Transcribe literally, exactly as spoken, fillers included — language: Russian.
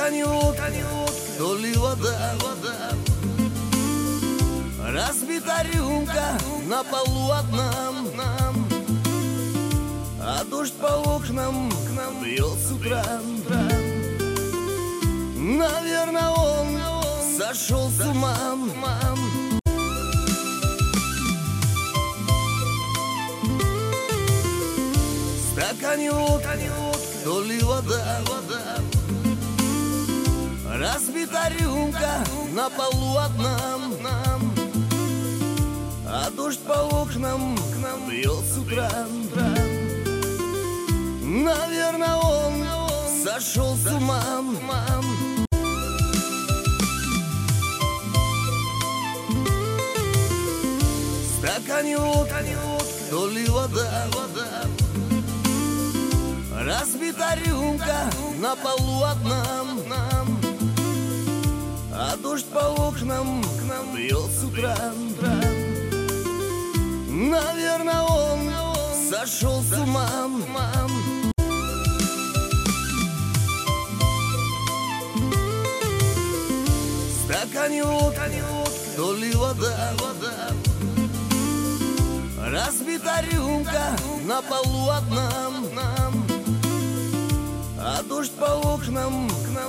стакане водка, то ли вода, вода. Разбита рюмка на полу одна, а дождь по окнам к нам бьет с утра. Наверное, он сошел с ума. В стакане водка, то ли вода, вода. Разбита рюмка на полу одна, а дождь по окнам к нам бьет с утра. Наверное, он сошел с ума. В стакане водка, то ли вода, вода. Разбита рюмка на полу одна, а дождь по окнам к нам бьет с утра. Наверное, он сошел с ума. В стакане водка, то ли вода, вода. Разбита рюмка на полу одна, а дождь по окнам к нам